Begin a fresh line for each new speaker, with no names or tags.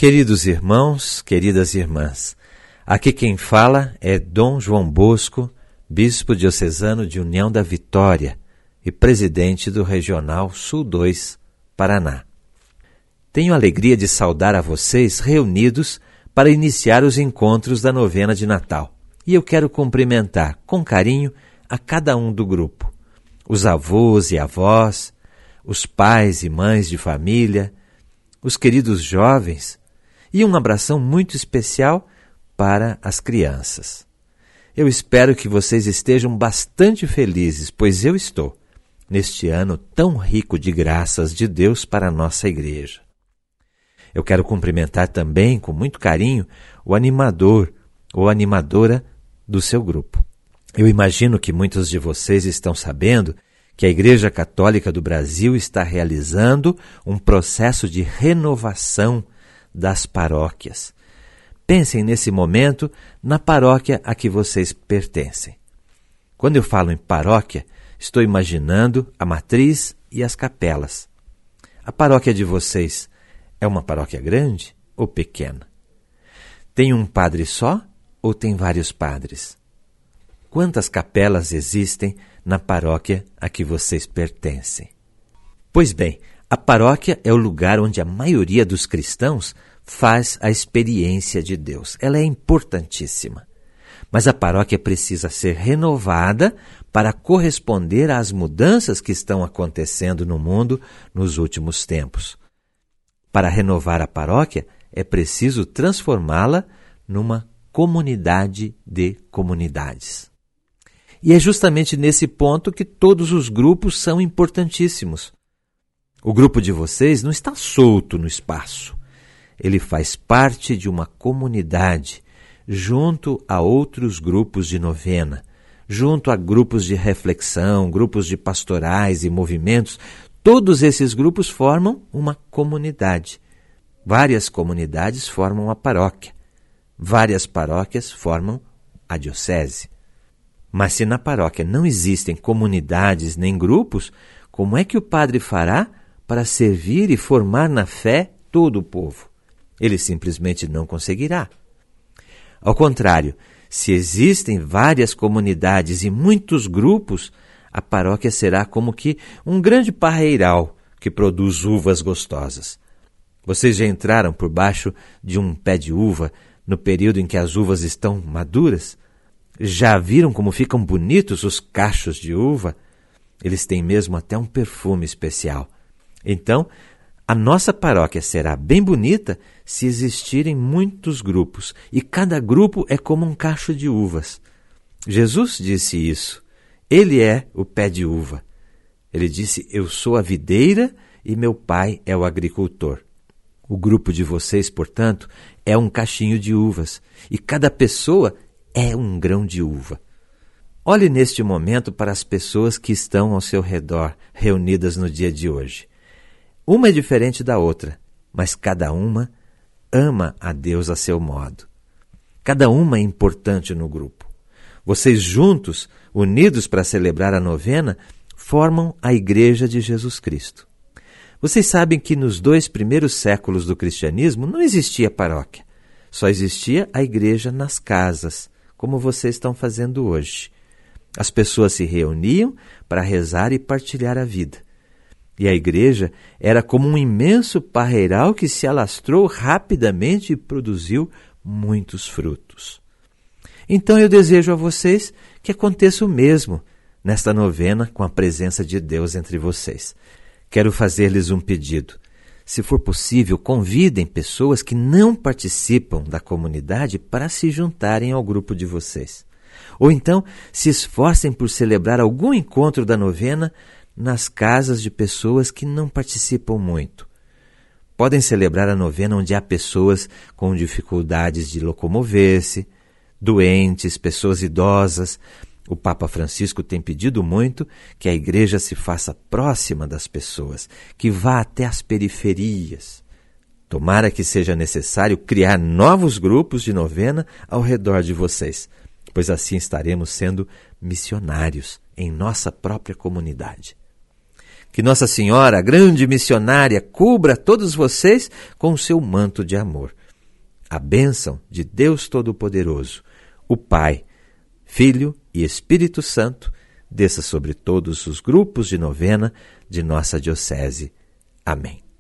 Queridos irmãos, queridas irmãs, aqui quem fala é Dom João Bosco, bispo diocesano de União da Vitória e presidente do Regional Sul 2, Paraná. Tenho a alegria de saudar a vocês reunidos para iniciar os encontros da novena de Natal. E eu quero cumprimentar com carinho a cada um do grupo, os avós e avós, os pais e mães de família, os queridos jovens, e um abração muito especial para as crianças. Eu espero que vocês estejam bastante felizes, pois eu estou, neste ano tão rico de graças de Deus para a nossa igreja. Eu quero cumprimentar também, com muito carinho, o animador ou animadora do seu grupo. Eu imagino que muitos de vocês estão sabendo que a Igreja Católica do Brasil está realizando um processo de renovação das paróquias. Pensem nesse momento na paróquia a que vocês pertencem. Quando eu falo em paróquia, estou imaginando a matriz e as capelas. A paróquia de vocês é uma paróquia grande ou pequena? Tem um padre só ou tem vários padres? Quantas capelas existem na paróquia a que vocês pertencem? Pois bem, a paróquia é o lugar onde a maioria dos cristãos faz a experiência de Deus. Ela é importantíssima. Mas a paróquia precisa ser renovada para corresponder às mudanças que estão acontecendo no mundo nos últimos tempos. Para renovar a paróquia, é preciso transformá-la numa comunidade de comunidades. E é justamente nesse ponto que todos os grupos são importantíssimos. O grupo de vocês não está solto no espaço. Ele faz parte de uma comunidade, junto a outros grupos de novena, junto a grupos de reflexão, grupos de pastorais e movimentos. Todos esses grupos formam uma comunidade. Várias comunidades formam a paróquia. Várias paróquias formam a diocese. Mas se na paróquia não existem comunidades nem grupos, como é que o padre fará para servir e formar na fé todo o povo? Ele simplesmente não conseguirá. Ao contrário, se existem várias comunidades e muitos grupos, a paróquia será como que um grande parreiral que produz uvas gostosas. Vocês já entraram por baixo de um pé de uva no período em que as uvas estão maduras? Já viram como ficam bonitos os cachos de uva? Eles têm mesmo até um perfume especial. Então, a nossa paróquia será bem bonita se existirem muitos grupos, e cada grupo é como um cacho de uvas. Jesus disse isso. Ele é o pé de uva. Ele disse: eu sou a videira e meu pai é o agricultor. O grupo de vocês, portanto, é um cachinho de uvas, e cada pessoa é um grão de uva. Olhe neste momento para as pessoas que estão ao seu redor, reunidas no dia de hoje. Uma é diferente da outra, mas cada uma ama a Deus a seu modo. Cada uma é importante no grupo. Vocês juntos, unidos para celebrar a novena, formam a Igreja de Jesus Cristo. Vocês sabem que nos 2 primeiros séculos do cristianismo não existia paróquia. Só existia a igreja nas casas, como vocês estão fazendo hoje. As pessoas se reuniam para rezar e partilhar a vida. E a igreja era como um imenso parreiral que se alastrou rapidamente e produziu muitos frutos. Então eu desejo a vocês que aconteça o mesmo nesta novena com a presença de Deus entre vocês. Quero fazer-lhes um pedido. Se for possível, convidem pessoas que não participam da comunidade para se juntarem ao grupo de vocês. Ou então, se esforcem por celebrar algum encontro da novena nas casas de pessoas que não participam muito. Podem celebrar a novena onde há pessoas com dificuldades de locomover-se, doentes, pessoas idosas. O Papa Francisco tem pedido muito que a igreja se faça próxima das pessoas, que vá até as periferias. Tomara que seja necessário criar novos grupos de novena ao redor de vocês, pois assim estaremos sendo missionários em nossa própria comunidade. Que Nossa Senhora, a grande missionária, cubra todos vocês com o seu manto de amor. A bênção de Deus Todo-Poderoso, o Pai, Filho e Espírito Santo, desça sobre todos os grupos de novena de nossa diocese. Amém.